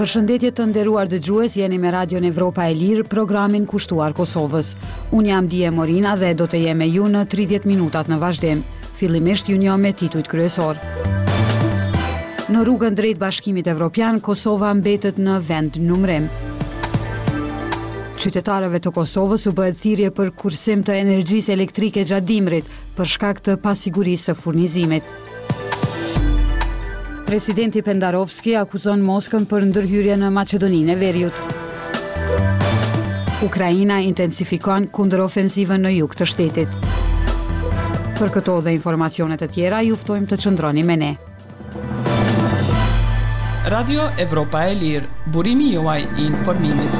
Përshëndetje të nderuar dëgjues, jeni me Radion Evropa e Lirë, programin kushtuar Kosovës. Unë jam Dije Morina dhe do të jem me ju në 30 minutat në vazhdim. Fillimisht ju njoh me titujt kryesor. Në rrugën drejt Bashkimit Evropian, Kosova mbetet në vend numrim. Qytetarëve të Kosovës u bëhet thirrje për kursim të energjisë elektrike gjatë dimrit për shkak të pasigurisë së furnizimit. Presidenti Pendarovski akuzon Moskën për ndërhyrje në Maqedoninë e Veriut. Ukraina intensifikon kundërofensivën në jug të shtetit. Për këto dhe informacionet e tjera, ju ftojmë të qëndroni me ne. Radio Evropa e Lirë, burimi juaj i informimit.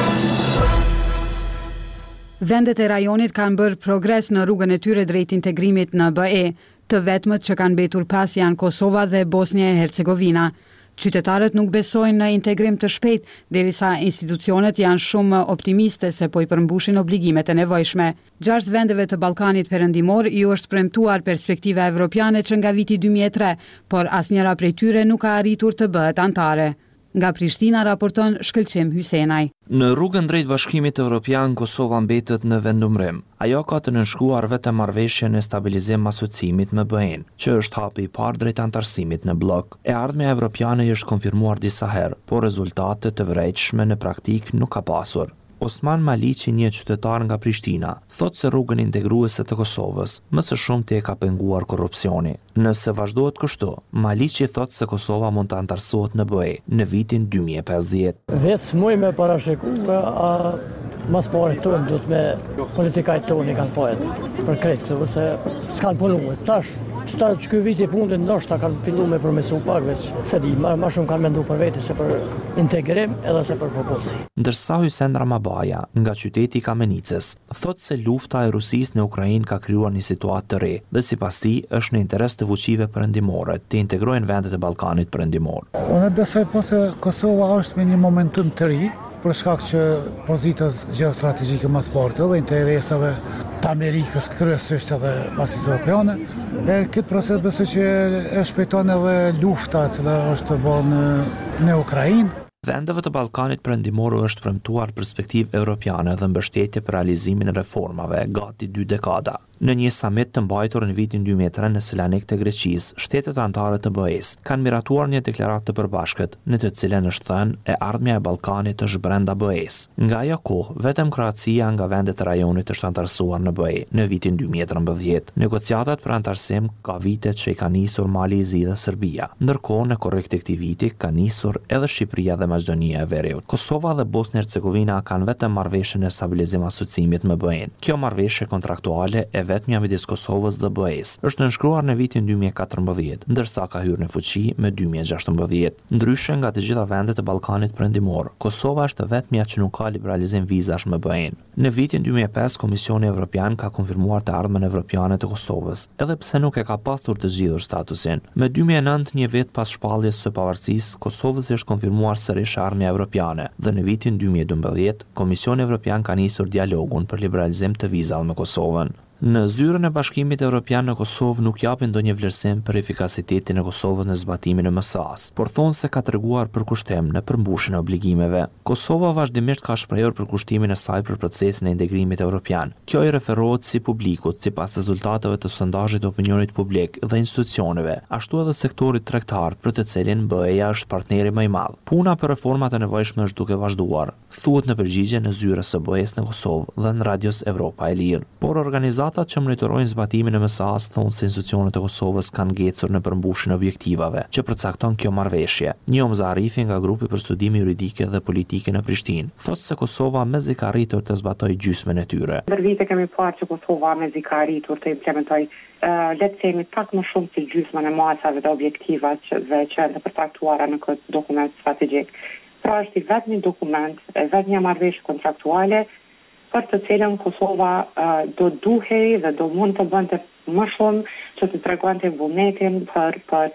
Vendet e rajonit kanë bërë progres në rrugën e tyre drejt integrimit në BE. Të vetmet që kanë mbetur pas janë Kosova dhe Bosnia e Hercegovina. Qytetarët nuk besojnë në integrim të shpejt, derisa institucionet janë shumë optimiste se po i përmbushin obligimet e nevojshme. 6 vendeve të Ballkanit Perëndimor ju është premtuar perspektiva evropiane që nga viti 2003, por asnjëra prej tyre nuk ka arritur të bëhet antare. Nga Prishtina raporton Shkëlqim Hysenaj. Në rrugën drejt Bashkimit Evropian, Kosova mbetet në vendumrim. Ajo ka të nënshkruar vetëm marrëveshjen e stabilizim asociimit me BE-n, që është hapi i parë drejt antarësimit në blok. E ardhmja evropiane është konfirmuar disa herë, por rezultate të vërejtshme në praktik nuk ka pasur. Osman Maliqi, një qytetar nga Prishtina, thot se rrugën integruese të Kosovës më së shumti e ka penguar korrupsioni. Nëse vazhdohet kështu, Maliqi thot se Kosova mund të antarësohet në BE në vitin 2050. Vetë s'muj me parashikuar, a mas pare tonë duhet me politikajt tonë i kanë fajt për kretë këtu, se s'kanë punuar. Tash që ky vit i fundit ndoshta kanë filluar me përmesu pak veç, se di, më shumë kanë menduar për vete se për integrim edhe se për popullsi. Ndërsa Hysen Ramabaja, nga qyteti i Kamenicës, thot se lufta e Rusisë në Ukrainë ka krijuar një situatë të re dhe sipas tij është në interes të fuqive perëndimore të integrojnë vendet e Ballkanit Perëndimor. Unë besoj po se Kosova është me një momentum të ri, për shkak që pozitës geostrategjike më së lartë dhe interesave të Amerikës kryesisht edhe basis evropiane. Këtë proces besoj që e shpejton edhe lufta që është bërë në Ukrainë. Vendeve të Ballkanit Perëndimor është premtuar perspektivë evropiane dhe mbështetje për realizimin e reformave gati 2 dekada. Në një summit të mbajtur në vitin 2003 në Selanik të Greqisë, shtetet anëtare të BE-s kanë miratuar një deklaratë të përbashkët, në të cilën është thënë e ardhmja e Ballkanit është brenda BE-s. Nga ajo kohë, vetëm Kroacia nga vendet e rajonit është antarësuar në BE në vitin 2013. Negociatat për antarësim ka vitet që i ka nisur Mali i Zi dhe Serbia, ndërkohë në korrekt të këtij viti ka nisur edhe Shqipëria dhe Maqedonia e Veriut. Kosova dhe Bosnia e Hercegovina kanë vetëm marrëveshjen e stabilizim asociimit me BE-n. Kjo marrëveshje kontraktuale e vetmja midis Kosovës dhe BE-s është nënshkruar në vitin 2014, ndërsa ka hyrë në fuqi me 2016. Ndryshe nga të gjitha vendet e Ballkanit Perëndimor, Kosova është vetmja që nuk ka liberalizim vizash me BE-n. Në vitin 2005, Komisioni Evropian ka konfirmuar të ardhmen evropiane të Kosovës, edhe pse nuk e ka pasur të zgjidhur statusin. Me 2009, një vit pas shpalljes së pavarësisë, Kosovës është konfirmuar sërish ardhmja evropiane dhe në vitin 2012, Komisioni Evropian ka nisur dialogun për liberalizim të vizave me Kosovën. Në zyrën e Bashkimit Evropian në Kosovë nuk japin ndonjë vlerësim për efikasitetin e Kosovës në zbatimin e MSA-s, por thonë se ka treguar përkushtim në përmbushjen e obligimeve. Kosova vazhdimisht ka shprehur përkushtimin e saj për procesin e integrimit evropian. Kjo i referohet si publikut sipas rezultateve të sondazhit të opinionit publik dhe institucioneve, ashtu edhe sektorit tregtar për të cilin BE-ja është partneri më i madh. Puna për reformat e nevojshme është duke vazhduar, thuhet në përgjigje në zyrës së BE-s në Kosovë dhe në Radios Evropa e Lirë. Por ata që monitorojnë zbatimin e MSA-s thonë se institucionet e Kosovës kanë ngecur në përmbushjen e objektivave që përcakton kjo marrëveshje. Një Zarifi nga grupi për studime juridike dhe politike në Prishtinë thotë se Kosova mezi ka arritur të zbatojë gjysmën e tyre. Ndër vite kemi parë që Kosova mezi ka arritur të implementojë le të themi pak më shumë se gjysmën e masave dhe objektivave që janë të përcaktuara në këtë dokument strategjik. Pra është i vetmi dokument, vetmja marrëveshje kontraktuale për të cilën Kosova do duhej dhe do mund të bënte më shumë që të tregonte vullnetin për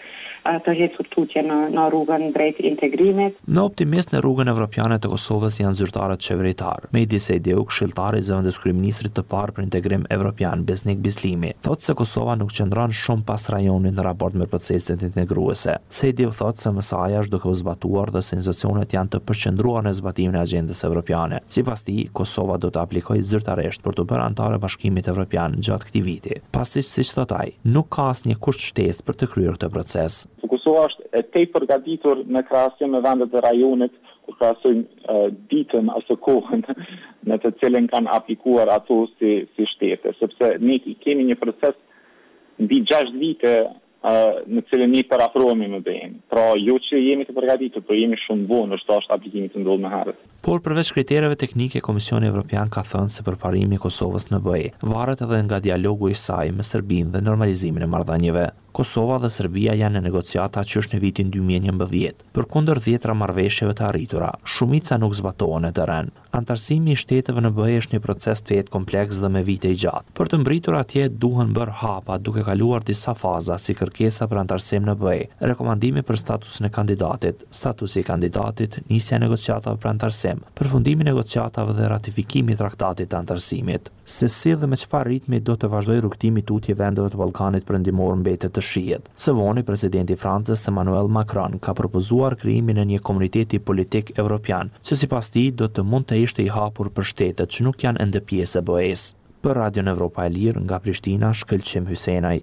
të hecur tutje në rrugën drejt integrimit. Në optimist në rrugën evropiane të Kosovës janë zyrtarët qeveritar. Me Disa Ideu, këshilltari i zëvendës kryeministrit të parë për integrim evropian Besnik Bislimi, thotë se Kosova nuk qëndron shumë pas rajonit në raport me proceset integruese. Se Ideu thotë se mesaja është duke u zbatuar dhe se institucionet janë të përqendruar në zbatimin e agjendës evropiane. Sipas tij, Kosova do të aplikojë zyrtarisht për të bërë anëtare Bashkimit Evropian gjatë këtij viti. Pasi, siç thot ai, nuk ka asnjë kusht shtesë për të kryer këtë proces. Kosova është e tepërgatitur në krahasim me vendet e rajonit, kur krahasojmë ditën ose kohën në të cilën kanë aplikuar ato si shtete, sepse ne kemi një proces mbi 6 vite në cilën ne parafrohemi me BE-n. Pra, jo që jemi të përgatitur, por jemi shumë vonë është aplikimi të ndodhur më herët. Por përveç kritereve teknike, Komisioni Evropian ka thënë se përparimi i Kosovës në BE varet edhe nga dialogu i saj me Serbinë dhe normalizimin e marrëdhënieve. Kosova dhe Serbia janë në negociata që është në vitin 2011. Përkundër 10 marrëveshjeve të arritura, shumica nuk zbatohen në terren. Antarësimi i shteteve në BE është një proces të jetë kompleks dhe me vite i gjatë. Për të mbritur atje duhen bërë hapa duke kaluar disa faza si kërkesa për antarësim në BE, rekomandimi për statusin e kandidatit, statusi i kandidatit, nisja e negociatave për antarësim, përfundimi i negociatave dhe ratifikimi i traktatit të antarësimit. Se si dhe me çfarë ritmi do të vazhdojë rrugtimi i tutje vendeve të Ballkanit Perëndimor mbetet të shihet. Së voni presidenti i Francës Emmanuel Macron ka propozuar krijimin e një komuniteti politik evropian, që sipas tij do të mund të ishte i hapur për shtetet që nuk janë ende pjesë e BE-s. Për Radion Evropa e Lirë nga Prishtina, Shkëlqim Hysenaj.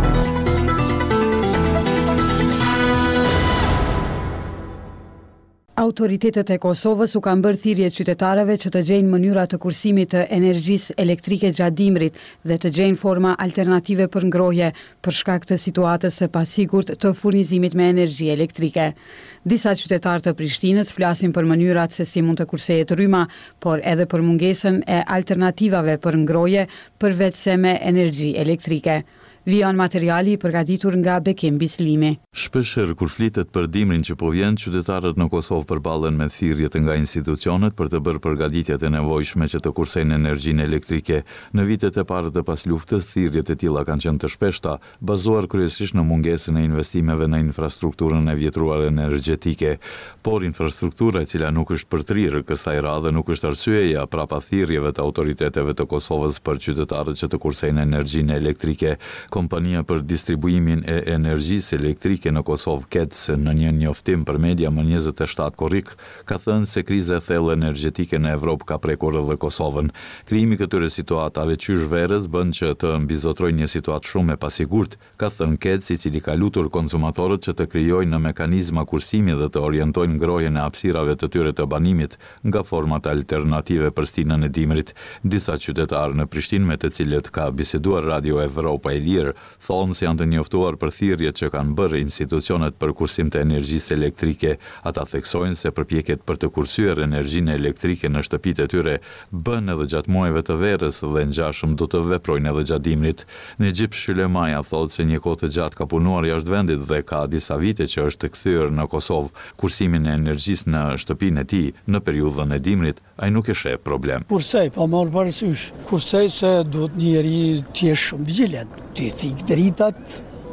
Autoritetet e Kosovës u kanë bërë thirrje qytetarëve që të gjejnë mënyra të kursimit të energjisë elektrike gjatë dimrit dhe të gjejnë forma alternative për ngrohje për shkak të situatës së pasigurt të furnizimit me energji elektrike. Disa qytetarë të Prishtinës flasin për mënyrat se si mund të kursehet rryma, por edhe për mungesën e alternativave për ngrohje përveç se me energji elektrike. Vion materiali i përgatitur nga Bekim Bislimi. Shpeshherë kur flitet për dimrin që po vjen, qytetarët në Kosovë përballen me thirrjet nga institucionet për të bërë përgatitjet e nevojshme që të kursejnë energjinë elektrike. Në vitet e parë të pas luftës, thirrjet e tilla kanë qenë të shpeshta, bazuar kryesisht në mungesën e investimeve në infrastrukturën e vjetruar energjetike. Por infrastruktura e cila nuk është përtrirë kësaj radhe nuk është arsyeja prapa thirrjeve të autoriteteve të Kosovës për qytetarët që të kursejnë energjinë elektrike. Kompania për distribuimin e energjisë elektrike në Kosovë KEDS në një njoftim për media më 27 korrik ka thënë se kriza e thellë energjetike në Evropë ka prekur edhe Kosovën. Krijimi këtyre situatave qysh verës bën që të mbizotrojë një situatë shumë e pasigurt, ka thënë KEDS, i cili ka lutur konsumatorët që të krijojnë në mekanizma kursimi dhe të orientojnë ngrohjen e hapësirave të tyre të banimit nga format alternative për stinën e dimrit. Disa qytetarë në Prishtinë me të cilët ka biseduar Radio Evropa e Lirë thonë se janë të njoftuar për thirrjet që kanë bërë institucionet për kursim të energjisë elektrike. Ata theksojnë se përpjekjet për të kursyer energjinë elektrike në shtëpitë e tyre bën edhe gjatë muajve të verës dhe ngjashëm do të veprojnë edhe gjatë dimrit. Nejip Shylemaja thotë se një kohë të gjatë ka punuar jashtë vendit dhe ka disa vite që është kthyer në Kosovë. Kursimin e energjisë në shtëpinë e tij në periudhën e dimrit ai nuk e sheh problem. Kursej, pa marrë parasysh. Kursej se duhet njeri të jesh shumë vigjilent. Të thik dritat,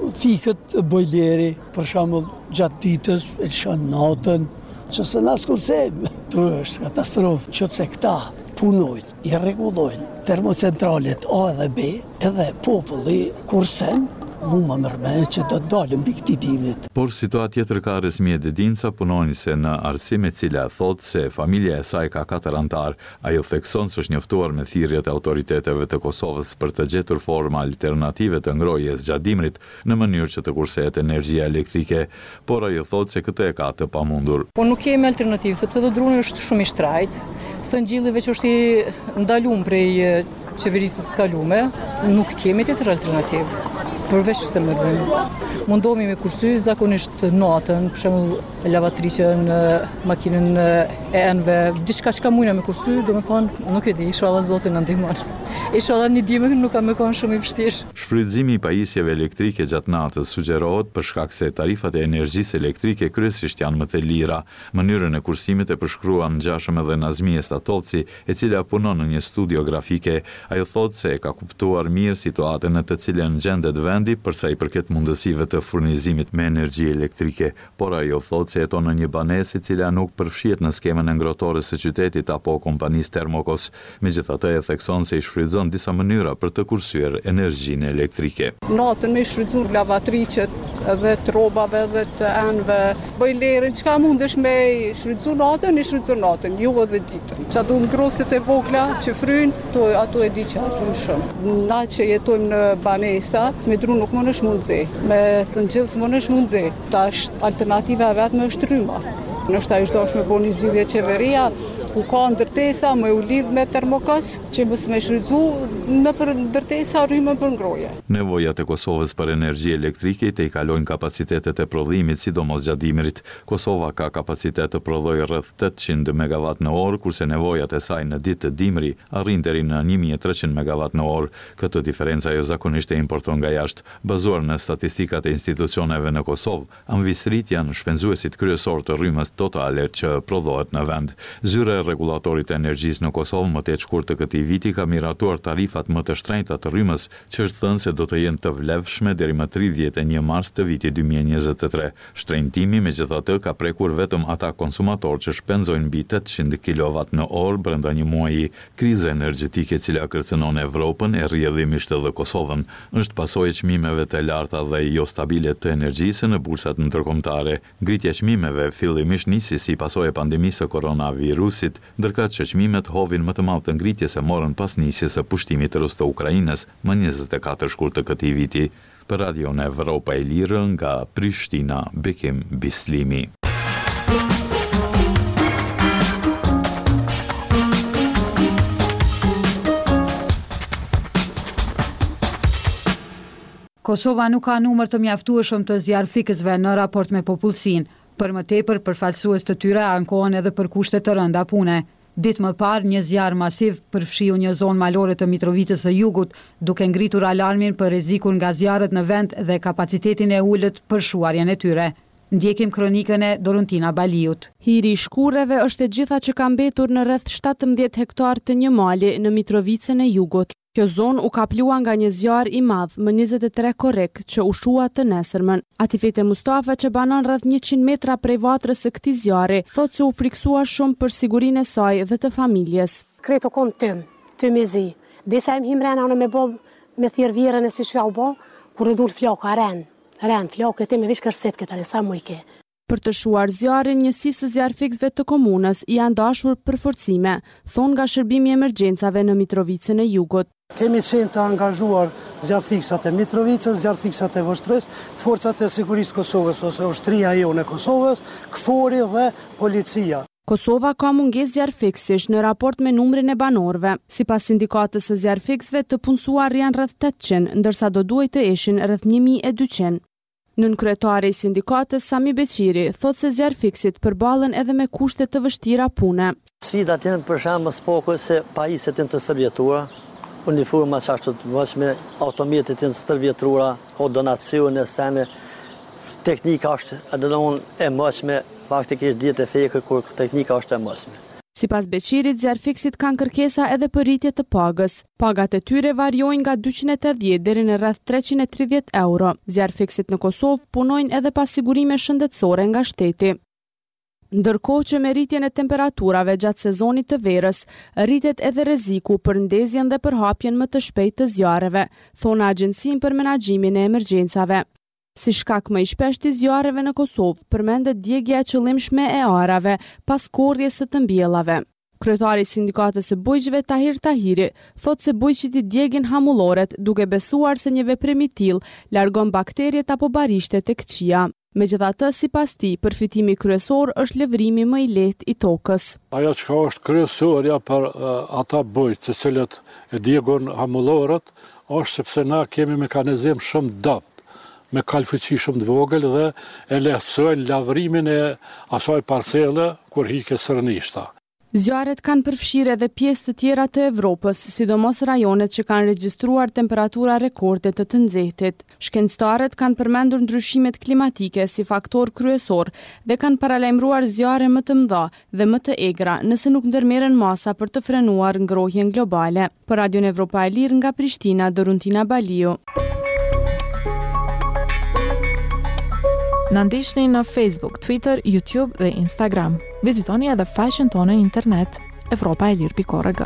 fikët bojleri, për shembull gjatë ditës, e lëshon natën, çse nas kursejmë. Tu është katastrofë, nëse këta punojnë, i rregullojnë termocentralet A dhe B, edhe populli kursen, mu më mërme që do të dalim mbi këtij dimrit. Por situatë tjetër ka Resmie Dedinca, punonjëse në arsim e cila thotë se familja e saj ka 4 antar. Ajo thekson se është njoftuar me thirrjet e autoriteteve të Kosovës për të gjetur forma alternative të ngrohjes gjatë dimrit në mënyrë që të kursehet energjia elektrike, por ajo thotë se këtë e ka të pamundur. Po nuk kemi alternativë, sepse do druni është shumë i shtrajt. Thëngjillive që është i ndaluar prej qeverisë të kaluame, nuk kemi tjetër alternativë. Përveç se më rrymë. Mundohemi me kursy zakonisht natën, për shembull lavatriçën, makinën e enëve, diçka që ka mujna me kursy, domethënë nuk e di, inshallah Zoti na ndihmon. Inshallah një dimër nuk ka më kon shumë i vështirë. Shfrytëzimi i pajisjeve elektrike gjatë natës sugjerohet për shkak se tarifat e energjisë elektrike kryesisht janë më të lira. Mënyrën e kursimit e përshkruan ngjashëm edhe Nazmie Statoci, e cila punon në një studio grafike. Ajo thotë se ka kuptuar mirë situatën në të cilën gjendet vendi për sa i përket mundësive të të furnizimit me energji elektrike, por ajo thotë se jeton në një banesë e cila nuk përfshihet në skemën e ngrohtores së qytetit apo kompanisë Termokos. Megjithatë e thekson se i shfrytëzon disa mënyra për të kursyer energjinë elektrike. Natën me shfrytëzuar lavatriçet edhe të rrobave dhe të enëve, bojlerin, çka mundesh me shfrytëzuar natën, jo edhe ditën. Ça do ngrosit e vogla që fryn, ato e di që argjun shumë. Na që jetojmë në banesa, me dru nuk më nësh mundzi, me thëngjellës më nësh mundzi. Tash alternativa e vetme është rryma. Nështë a ishtë dosh me bo një zgjidhje qeveria, ku ka ndërtesa me u lidh me Termokos, që mos me shfrytëzu në për ndërtesa rrymën për ngroje. Nevojat e Kosovës për energji elektrike i kalojnë kapacitetet e prodhimit, sidomos gjatë dimrit. Kosova ka kapacitet të prodhojë rreth 800 MW në orë, kurse nevojat e saj në ditë të dimri arrin deri në 1300 MW në orë. Këtë diferencë ajo zakonisht e importon nga jashtë. Bazuar në statistikat e institucioneve në Kosovë, anvisrit janë shpenzuesit kryesor të rrymës totale që prodhohet në vend. Zyra e rregullatorit të energjisë në Kosovë më tej shkurt të këtij viti ka miratuar tarifat më të shtrenjta të rrymës, që është thënë se do të jenë të vlefshme deri më 31 mars të vitit 2023. Shtrenjtimi megjithatë ka prekur vetëm ata konsumatorë që shpenzojnë mbi 800 kW në orë brenda një muaji. Kriza energjetike e cila kërcënon Evropën e rrjedhimisht edhe Kosovën është pasojë e çmimeve të larta dhe jo stabile të energjisë në bursat ndërkombëtare. Ngritja e çmimeve fillimisht nisi si pasojë e pandemisë së koronavirusit, ndërka që çmimet hovin më të madh të ngritjes e morën pas nisjes së pushtimit rus të Ukrainës më 24 shkurt të këtij viti. Për Radion Evropa e Lirë nga Prishtina, Bekim Bislimi. Kosova nuk ka numër të mjaftueshëm të zjarfikësve në raport me popullsinë. Për më tepër, përfaqësues të tyre ankohen edhe për kushte të rënda pune. Ditë më parë, një zjarr masiv përfshiu një zonë malore të Mitrovicës së Jugut, duke ngritur alarmin për rrezikun nga zjarret në vend dhe kapacitetin e ulët për shuarjen e tyre. Ndjekim kronikën e Doruntina Baliut. Hiri i shkurreve është e gjitha që ka mbetur në rreth 17 hektar të një mali në Mitrovicën e Jugut. Kjo zonë u kaplua nga një zjarr i madh më 23 korrek që u shua të nesërmën. Atifete Mustafa që banon rreth 100 metra prej vatrës së këtij zjarri, thotë se u friksua shumë për sigurinë e saj dhe të familjes. Kreto kon të mezi. Disa im himrena në me bob me thirr vjerën e si që ja u bo, kur e dur flaka ren flakët e me vish kërset këta në sa mujke. Për të shuar zjarrin, njësisë së zjarfikësve të komunës janë dashur përforcime, thonë nga shërbimi i emergjencave në Mitrovicën e Jugut. Kemi qenë të angazhuar zjarfikësat e Mitrovicës, zjarfikësat e Voshtrës, forcat e sigurisë Kosovës ose ushtria jonë e Kosovës, KFOR-i dhe policia. Kosova ka mungesë zjarfikësish në raport me numrin e banorëve. Sipas sindikatës së zjarfikësve, të punësuar janë rreth 800, ndërsa do duhet të ishin rreth 1200. Nënkryetari i sindikatës Sami Beqiri thotë se zjarfikësit përballen edhe me kushte të vështira pune. Sfidat janë për shembull spoko se pajisjet janë të stërvjetruara, uniforma ashtu të mëshme, automjetet janë të stërvjetruara, ka donacione sene, teknika është e mëshme, faktikisht dihet e fekë kur teknika është e mëshme. Sipas Beqirit, zjarfikësit kanë kërkesa edhe për rritje të pagës. Pagat e tyre variojnë nga 280 deri në rreth 330 euro. Zjarfikësit në Kosovë punojnë edhe pas sigurime shëndetësore nga shteti. Ndërkohë që me rritjen e temperaturave gjatë sezonit të verës, rritet edhe rreziku për ndezjen dhe përhapjen më të shpejtë të zjarreve, thonë Agjencinë për Menaxhimin e Emergjencave. Si shkak më i shpeshtë i zjarreve në Kosovë, përmendet djegja e qëllimshme e arave pas korrjes së të mbjellave. Kryetari i sindikatës së bujqëve Tahir Tahiri thotë se bujqit i djegin hamulloret, duke besuar se një veprim i tillë largon bakteriet apo barishtet e këqija. Megjithatë, sipas tij, përfitimi kryesor është lëvrimi më i lehtë i tokës. Ajo që është kryesorja për ata bujq të cilët e djegon hamulloret, është sepse na kemi mekanizëm shumë dopt, me kalfuqi shumë të vogël dhe e lehtësojnë lavrimin e asaj parcele kur hike sërnishta. Zjarret kanë përfshirë edhe pjesë të tjera të Evropës, sidomos rajonet që kanë regjistruar temperatura rekorde të nxehtit. Shkencëtarët kanë përmendur ndryshimet klimatike si faktor kryesor dhe kanë paralajmëruar zjarre më të mëdha dhe më të egra nëse nuk ndërmerren masa për të frenuar ngrohjen globale. Për Radion Evropa e Lirë nga Prishtina, Doruntina Baliu. Na ndiqni në Facebook, Twitter, YouTube dhe Instagram. Vizitoni edhe faqen tonë internet evropaelir.org.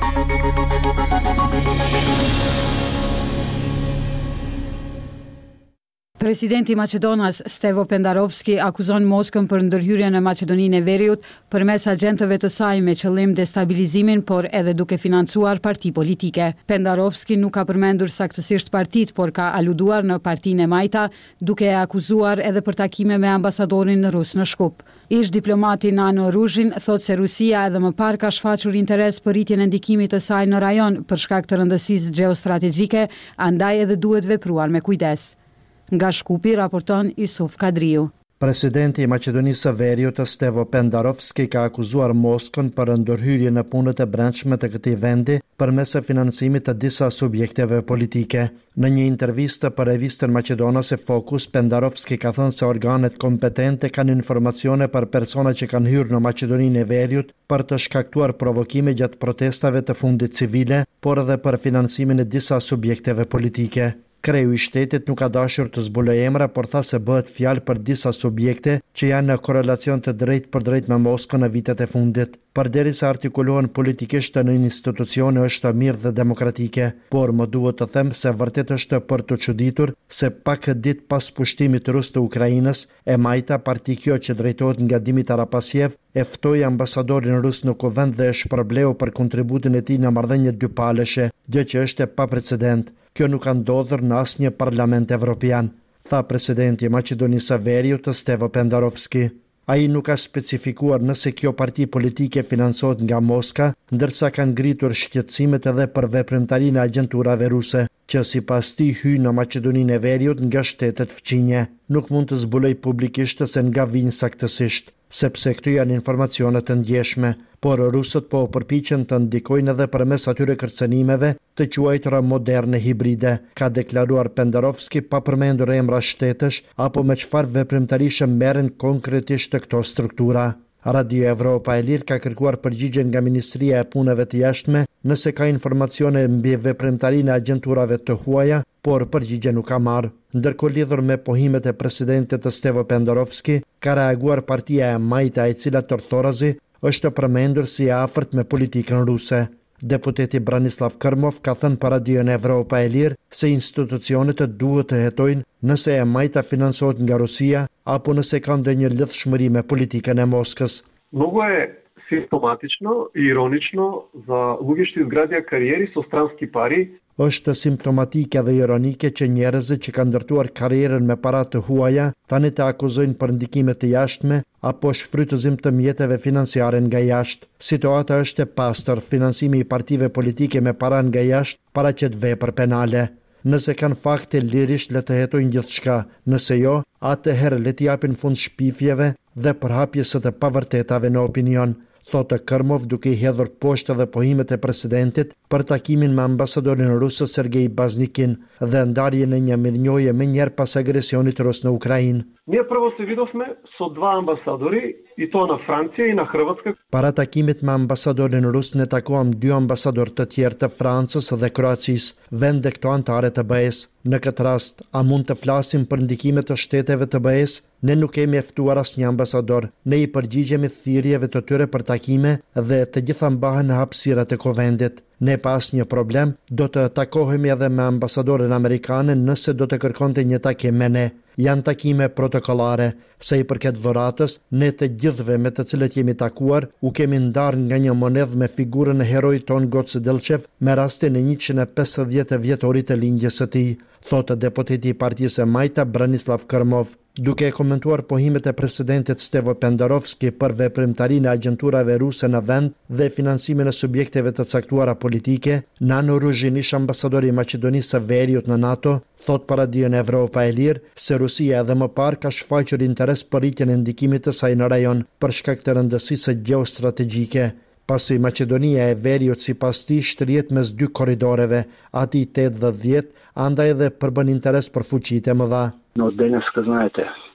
Presidenti i Maqedonas, Stevo Pendarovski, akuzon Moskën për ndërhyrjen në Maqedoninë e Veriut përmes agentëve të saj me qëllim destabilizimin, por edhe duke financuar parti politike. Pendarovski nuk ka përmendur saktësisht partit, por ka aluduar në partinë e Majta, duke e akuzuar edhe për takime me ambasadorin rus në Shkup. Ish diplomati Nano Ruzhin thot se Rusia edhe më parë ka shfaqur interes për rritjen e ndikimit të saj në rajon për shkak të rëndësisë gjeostrategjike, andaj edhe duhet vepruar me kujdes. Nga Shkupi raporton Isuf Kadriu. Presidenti i Maqedonisë së Veriut, Stevo Pendarovski, ka akuzuar Moskën për ndërhyrje në punët e brendshme të këtij vendi përmes financimit të disa subjekteve politike. Në një intervistë për revistën maqedonase Focus, Pendarovski ka thënë se organet kompetente kanë informacione për persona që kanë hyrë në Maqedoninë e Veriut për të shkaktuar provokime gjatë protestave të fundit civile, por edhe për financimin e disa subjekteve politike. Kreu i shtetit nuk ka dashur të zbulojë emra, por tha se bëhet fjalë për disa subjekte që janë në korelacion të drejtë për drejtë me Moskën në vitet e fundit. Përderisa artikulohen politikisht në institucione është mirë dhe demokratike, por më duhet të them se vërtet është për të çuditur se pak ditë pas pushtimit rus të Ukrainës, e Majta, parti kjo që drejtohet nga Dimitar Apasjev, e ftoi ambasadorin rus në kuvend dhe e shpërbleu për kontributin e tij në marrëdhënie dypalëshe, gjë që është e paprecedent. Kjo nuk ka ndodhur në asnjë parlament evropian, tha presidenti i Maqedonisë së Veriut, Stevo Pendarovski. Ai nuk ka specifikuar nëse kjo parti politike financohet nga Moska, ndërsa kanë ngritur shqetësimet edhe për veprimtarinë e agjenturave ruse, që sipas tij hyjnë në Maqedoninë e Veriut nga shtetet fqinje. Nuk mund të zbuloj publikisht se nga vijnë saktësisht, sepse këto janë informacione të ndjeshme, por rusët po përpiqen të ndikojnë edhe përmes atyre kërcënimeve të quajtura moderne hibride, ka deklaruar Pendarovski pa përmendur emra shtetësh apo me çfarë veprimtarisë merren konkretisht këto struktura. Radio Evropa e Lirë ka kërkuar përgjigje nga Ministria e Punëve të Jashtme nëse ka informacione mbi veprimtarinë e agjenturave të huaja, por përgjigje nuk ka marrë. Ndërkohë, lidhur me pohimet e presidentit të Stevo Pendarovski, ka reaguar partia e Majta, e cila Tortorazi është përmendur si e afërt me politikën ruse. Deputeti Branislav Kërmov ka thënë për Radio Evropa e Lirë se institucionet duhet të hetojnë nëse e Majta financohet nga Rusia apo nëse ka ndonjë lidhshmëri me politikën e Moskës. Много е симптоматично и иронично за луѓе што изградија кариери со странски пари. Është simptomatike dhe ironike që njerëzit që kanë ndërtuar karrierën me para të huaja tani të akuzojnë për ndikime të jashtme apo shfrytëzim të mjeteve financiare nga jashtë. Situata është e pastër, financimi i partive politike me para nga jashtë paraqet vepër penale. Nëse kanë fakte, lirisht le të hetojnë gjithçka, nëse jo, atëherë le të japin fund shpifjeve dhe përhapjes së të pavërtetave në opinion, thotë Kërmov duke i hedhur poshtë dhe pohimet e presidentit për takimin me ambasadorin rus Sergej Baznikin dhe ndarjen e një mirënjohje më njëherë pas agresionit rus në Ukrainë. Ние прво се видовме со два амбасадори, и то на Франција и на Хрватска. Para takimit me ambasadorin rus ne takuam dy ambasadorë të tjerë të Francës dhe Kroacisë, vende këto antare të BE-s. Në këtë rast, a mund të flasim për ndikimet të shteteve të BE-s? Ne nuk kemi ftuar asnjë ambasador. Ne i përgjigjemi thirrjeve të tyre për takime dhe të gjitha mbahen në hapësirat e Kovendit. Ne pas një problem, do të takohemi edhe me ambasadorin amerikanë nëse do të kërkonte një takim me ne. Janë takime protokollare. Sa i përket dhuratës, ne të gjithëve me të cilët jemi takuar, u kemi ndarë nga një monedhë me figurën e heroit ton Goce Delchev me rastin e 150 vjetorit të lindjes së tij, thotë deputeti i partisë e Majta Branislav Kërmov. Duke komentuar pohimet e presidentit Stevo Pendarovski për veprimtarinë e agjenturave ruse në vend dhe finansimin e subjekteve të caktuara politike, Nano Ruzhin, ish ambasadori i Maqedonisë së Veriut në NATO, thot për Radio Evropa e Lirë se Rusia edhe më parë ka shfaqur interes për rritjen e ndikimit të saj në rajon për shkak të rëndësisë gjeostrategjike. Pasi Maqedonia e Veriut sipas tij shtrihet mes dy korridoreve, ati 8 dhe 10, andaj edhe përbën interes për fuqitë e mëdha. Но денеска, знаете,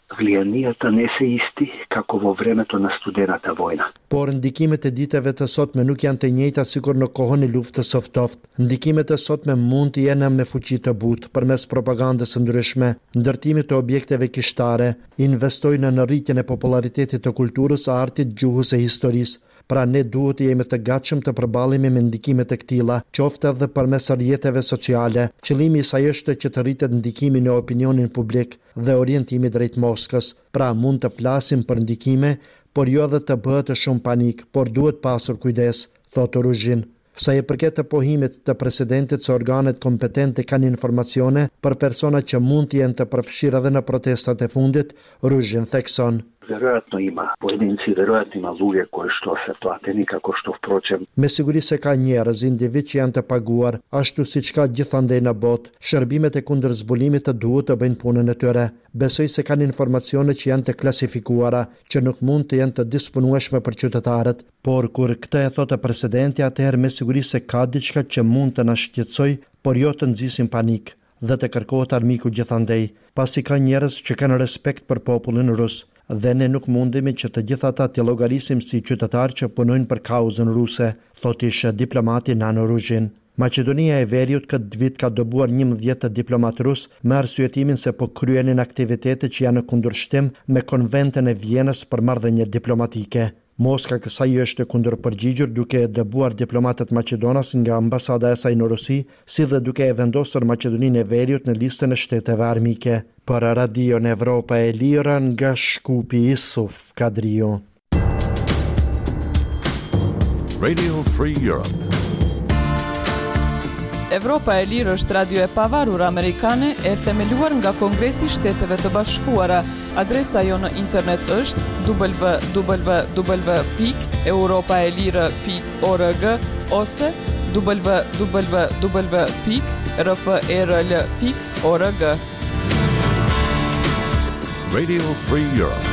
влијанијата не се исти како во времето на студената војна. Por ndikimet e ditëve të sotme nuk janë të njëjta sikur në kohën e luftës së ftohtë. Ndikimet e sotme mund të jenë me fuqi të butë përmes propagandës së ndryshme, ndërtimit të objekteve kishtare, investojnë në rritjen e popularitetit të kulturës, artit, gjuhës e historisë. Pra ne duhet të jemi të gatshëm të përballemi me ndikimet e këtilla, qoftë edhe përmes rrjeteve sociale. Qëllimi i saj është që të rritet ndikimi në opinionin publik dhe orientimi drejt Moskës. Pra mund të flasim për ndikime, por jo edhe të bëhet shumë panik, por duhet pasur kujdes, thotë Ruzhin. Sa i përket të pohimit të presidentit se organet kompetente kanë informacione për persona që mund të jenë të përfshirë edhe në protestat e fundit, Ruzhin thekson. Веројатно има поединци, веројатно има луѓе кои што се платени како што впрочем. Me siguri se ka njerëz, individ që janë të paguar, ashtu siç ka gjithandej në botë. Shërbimet e kundër zbulimit të duhet të bëjnë punën e tyre. Besoj se kanë informacione që janë të klasifikuara, që nuk mund të jenë të disponueshme për qytetarët, por kur këtë e thotë presidenti, atëherë me siguri se ka diçka që mund të na shqetësoj, por jo të nxisim panik dhe të kërkohet armiku gjithandej, pasi ka njerëz që kanë respekt për popullin rus. Dhe ne nuk mundemi që të gjitha ata të llogarisim si qytetarë që punojnë për kauzën ruse, thotë ish diplomati Nano Ruzhin. Maqedonia e Veriut këtë vit ka dëbuar 11 diplomat rus me arsyetimin se po kryenin aktivitete që janë në kundërshtim me konventën e Vienës për marrëdhënie diplomatike. Moska kësaj është kundërpërgjigjur duke dëbuar diplomatët maqedonas nga ambasada e saj në Rusi, si dhe duke e vendosur Maqedoninë e Veriut në listën e shteteve armike. Për Radion Evropa e Lira nga Shkupi Isuf Kadrio. Radio Free Europe. Evropa e Lirë është radio e pavarur amerikane e themeluar nga Kongresi i Shteteve të Bashkuara. Adresa jo në internet është www.europaelire.org ose www.rfrl.org. Radio Free Europe.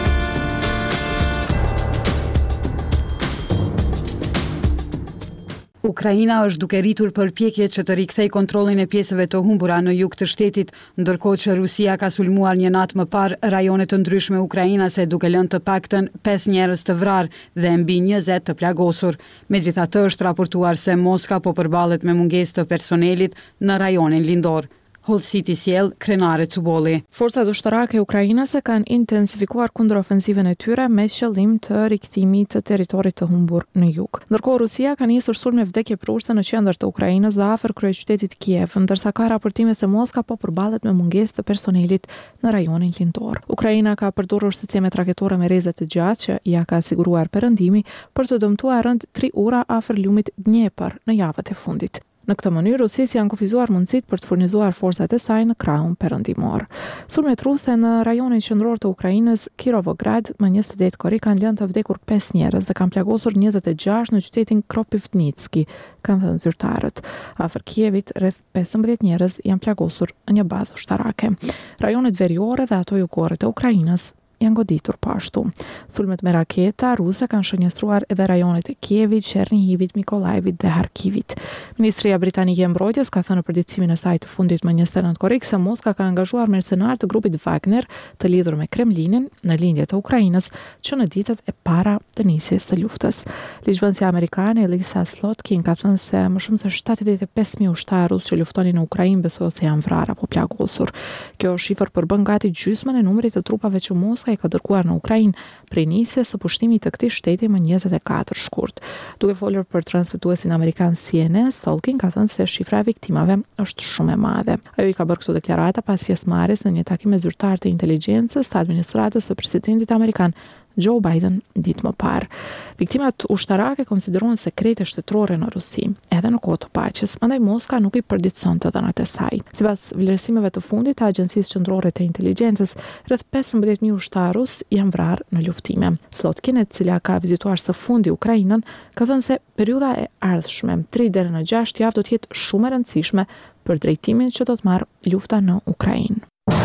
Ukraina është duke rritur përpjekjet që të rikthej kontrollin e pjesëve të humbura në jug të shtetit, ndërkohë që Rusia ka sulmuar një natë më parë rajone të ndryshme ukrainase duke lënë të paktën 5 njerëz të vrarë dhe mbi 20 të plagosur. Megjithatë është raportuar se Moska po përballet me mungesë të personelit në rajonin lindor. Hull City sjell krenare Cubolli. Forcat ushtarake ukrainase kanë intensifikuar kundërofensivën e tyre me qëllim të rikthimit të territorit të humbur në jug. Ndërkohë Rusia ka nisur sulme vdekjeprurse në qendër të Ukrainës dhe afër kryeqytetit Kiev, ndërsa ka raportime se Moska po përballet me mungesë të personelit në rajonin lindor. Ukraina ka përdorur sisteme raketore me rreze të gjatë që ja ka siguruar perëndimi për të dëmtuar rënd 3 ura afër lumit Dnepr në javët e fundit. Në këtë mënyrë, Rusisë janë kufizuar mundësitë për të furnizuar forcat e saj në krahun perëndimor. Sulmet ruse në rajonin qendror të Ukrainës, Kirovograd, më 28 korrik kanë lënë të vdekur 5 njerëz dhe kanë plagosur 26 në qytetin Kropivnitski, kanë thënë zyrtarët. Afër Kievit, rreth 15 njerëz janë plagosur në një bazë ushtarake. Rajonet veriore dhe ato jugore të Ukrainës janë goditur pashtu. Sulmet me raketa ruse kanë shënjestruar edhe rajonet e Kievit, Chernihivit, Mikolajvit dhe Harkivit. Ministria Britanike e Mbrojtjes ka thënë në përditësimin e saj të fundit më 29 korrik se Moska ka angazhuar mercenar të grupit Wagner të lidhur me Kremlinin në lindje të Ukrainës që në ditët e para të nisjes së luftës. Ligjvënësja amerikane Lisa Slotkin ka thënë se më shumë se 75.000 ushtarë rusë që luftonin në Ukrainë besohet se janë vrarë apo plagosur. Kjo shifër përbën gati gjysmën e numrit të trupave që Moska i ka dërguar në Ukrainë prej nisjes së pushtimit të këtij shteti më 24 shkurt. Duke folur për transmetuesin amerikan CNN, Stolkin ka thënë se shifra e viktimave është shumë e madhe. Ajo i ka bërë këto deklarata pas pjesëmarrjes në një takim me zyrtarë të inteligjencës të administratës së presidentit amerikan Joe Biden ditë më parë. Viktimat ushtarake konsiderohen sekrete shtetërore në Rusi, edhe në kohë të paqes, prandaj Moska nuk i përditësonte dhënat e saj. Sipas vlerësimeve të fundit të Agjencisë Qendrore të Inteligjencës, rreth 15.000 ushtarë rus janë vrarë në luftime. Slotkin, e cila ka vizituar së fundi Ukrainën, ka thënë se periudha e ardhshme, 3 deri në 6 javë do të jetë shumë e rëndësishme për drejtimin që do të marrë lufta në Ukrainë.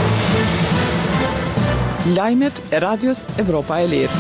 Lajmet e Radios Evropa e Lirë.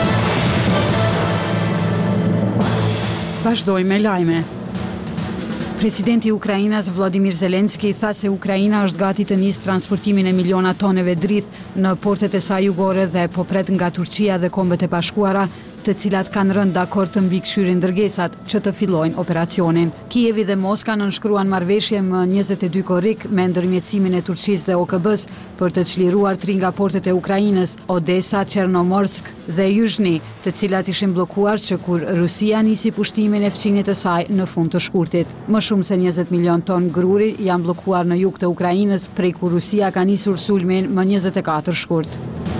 Vazhdojmë me lajme. Presidenti i Ukrainës Vladimir Zelenski tha se Ukraina është gati të nisë transportimin e miliona toneve drith në portet e saj jugore dhe po pret nga Turqia dhe Kombet e Bashkuara, të cilat kanë rënë dakord të mbikëqyrin dërgesat që të fillojnë operacionin. Kijevi dhe Moska nënshkruan marrëveshje më 22 korrik me ndërmjetësimin e Turqisë dhe OKB-s për të çliruar 3 nga portet e Ukrainës, Odesa, Chernomorsk dhe Yuzhny, të cilat ishin bllokuar që kur Rusia nisi pushtimin e fqinjet të saj në fund të shkurtit. Më shumë se 20 milion ton gruri janë bllokuar në jug të Ukrainës prej kur Rusia ka nisur sulmin më 24 shkurt.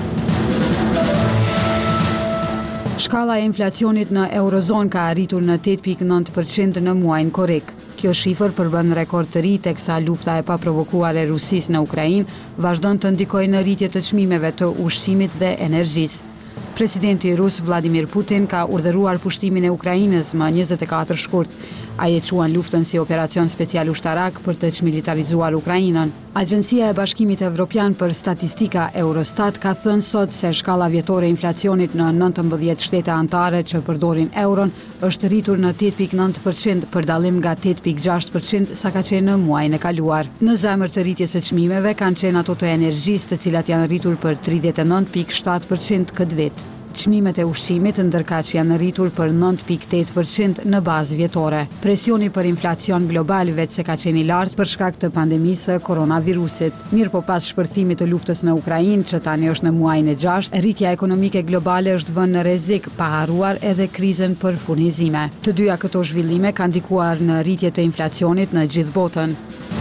Shkalla e inflacionit në Eurozon ka arritur në 8.9% në muajin korrik. Kjo shifër përbën rekord të ri teksa lufta e paprovokuar e Rusisë në Ukrainë vazhdon të ndikojë në rritje të çmimeve të ushqimit dhe energjisë. Presidenti rus Vladimir Putin ka urdhëruar pushtimin e Ukrainës më 24 shkurt. Ai e quan luftën si operacion special ushtarak për të çmilitarizuar Ukrainën. Agjencia e Bashkimit Evropian për Statistika Eurostat ka thënë sot se shkalla vjetore e inflacionit në 19 shtete anëtare që përdorin euron është rritur në 8.9% për dallim nga 8.6% sa ka qenë në muajin e kaluar. Në zemër të rritjes së çmimeve kanë qenë ato të energjisë, të cilat janë rritur për 39.7% këtë vit. Çmimet e ushqimit ndërkaq janë rritur për 9.8% në bazë vjetore. Presioni për inflacion global vetë se ka qenë i lartë për shkak të pandemisë së koronavirusit. Mirë po pas shpërthimit të luftës në Ukrainë, që tani është në muajin e 6, rritja ekonomike globale është vënë në rrezik, pa harruar edhe krizën për furnizime. Të dyja këto zhvillime kanë ndikuar në rritje të inflacionit në gjithë botën.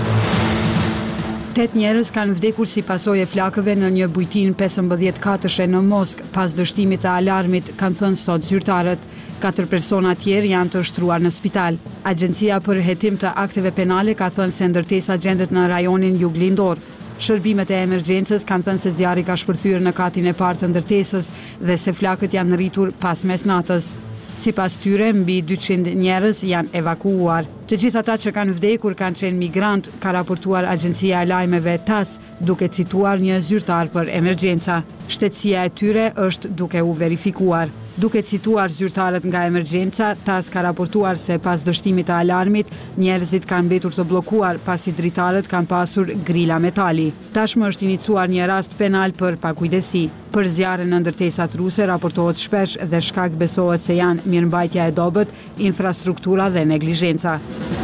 8 njerëz kanë vdekur si pasojë e flakëve në një bujtinë 15 katëshe në Moskë pas dështimit të alarmit, kanë thënë sot zyrtarët. 4 persona tjerë janë të shtruar në spital. Agjencia për hetim të akteve penale ka thënë se ndërtesa gjendet në rajonin Juglindor. Shërbimet e emergjencës kanë thënë se zjarri ka shpërthyer në katin e parë të ndërtesës dhe se flakët janë rritur pas mesnatës. Sipas tyre, mbi 200 njerëz janë evakuuar. Të gjithë ata që kanë vdekur kanë qenë migrant, ka raportuar agjencia e lajmeve TASS, duke cituar një zyrtar për emergjenca. Shtetësia e tyre është duke u verifikuar. Duke cituar zyrtarët nga emergjenca, TASS ka raportuar se pas dështimit të alarmit, njerëzit kanë mbetur të bllokuar pasi dritarët kanë pasur grila metali. Tashmë është iniciuar një rast penal për pakujdesi. Për zjarrin në ndërtesat ruse raportohet shpesh dhe shkak besohet se janë mirëmbajtja e dobët, infrastruktura dhe neglizhenca.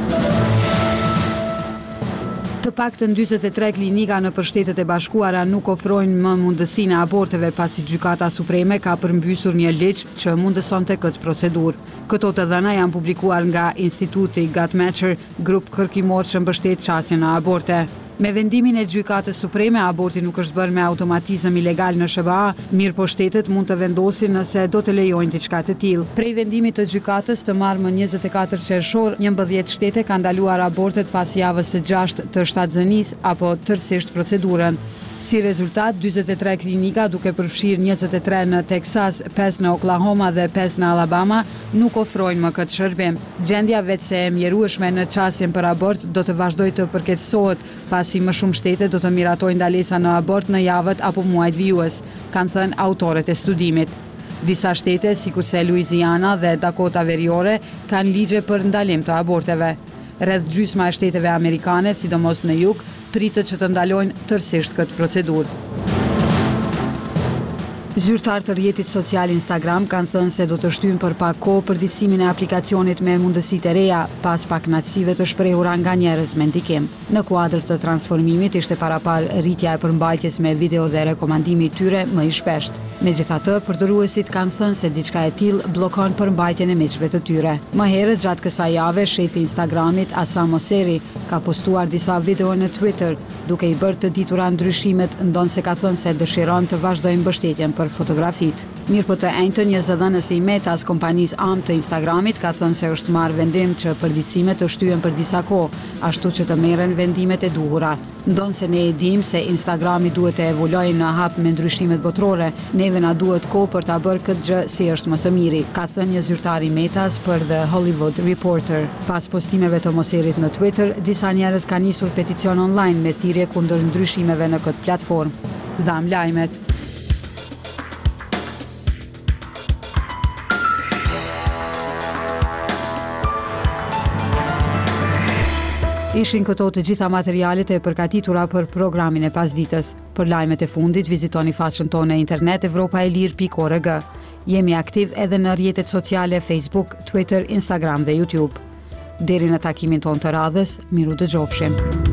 Të paktën 43 klinika në Shtetet e Bashkuara nuk ofrojnë më mundësinë e aborteve pasi Gjykata Supreme ka përmbysur një ligj që mundësonte këtë procedurë. Këto të dhëna janë publikuar nga Instituti Guttmacher, grup kërkimor që mbështet qasjen në aborte. Me vendimin e Gjykatës Supreme, aborti nuk është bërë me automatizëm ilegal në SBA, mirë po shtetet mund të vendosin nëse do të lejojnë diçka të tillë. Prej vendimit të gjykatës të marrë më 24 qershor, 11 shtete kanë ndaluar abortet pas javës së 6 të shtatzënisë apo tërësisht procedurën. Si rezultat, 43 klinika, duke përfshirë 23 në Texas, 5 në Oklahoma dhe 5 në Alabama, nuk ofrojnë më këtë shërbim. Gjendja vetë se e mjerueshme në qasjen për abort do të vazhdojë të përkeqësohet, pasi më shumë shtete do të miratojnë ndalesa në abort në javët apo muajt vijues, kanë thënë autorët e studimit. Disa shtete, sikurse Louisiana dhe Dakota Veriore, kanë ligje për ndalim të aborteve. Rreth gjysma e shteteve amerikane, sidomos në jug, pritet që të ndalojnë tërësisht këtë procedurë. Zyrtarë të rrjetit social Instagram kanë thënë se do të shtyjnë për pak kohë përditësimin e aplikacionit me mundësitë e reja pas pakënaqësive të shprehura nga njerëz me ndikim. Në kuadër të transformimit ishte parapar rritja e përmbajtjes me video dhe rekomandimi i tyre më i shpeshtë. Megjithatë, përdoruesit kanë thënë se diçka e tillë bllokon përmbajtjen e miqve të tyre. Më herët gjatë kësaj jave, shefi i Instagramit Asam Mosseri ka postuar disa video në Twitter, duke i bërë të ditura ndryshimet, ndonse ka thënë se dëshiron të vazhdojë mbështetjen për fotografit. Mirë po të njëjtën, një zëdhënës i Metas, kompanisë AMP të Instagramit, ka thënë se është marrë vendim që përditësimet të shtyhen për disa kohë, ashtu që të merren vendimet e duhura. Ndonse ne e dim se Instagrami duhet të evoluojë në hap me ndryshimet botërore, neve na duhet kohë për ta bërë këtë gjë si është më së miri, ka thënë një zyrtar i Metas për The Hollywood Reporter. Pas postimeve të Mosserit në Twitter, disa njerëz kanë nisur peticion online me thirrje kundër ndryshimeve në këtë platformë. Dham lajmet. Ishin këto të gjitha materialet e përgatitura për programin e pasditës. Për lajmet e fundit, vizitoni faqen tonë e internet evropaelir.org. Jemi aktiv edhe në rrjetet sociale Facebook, Twitter, Instagram dhe YouTube. Deri në takimin tonë të radhës, miru dëgjofshim.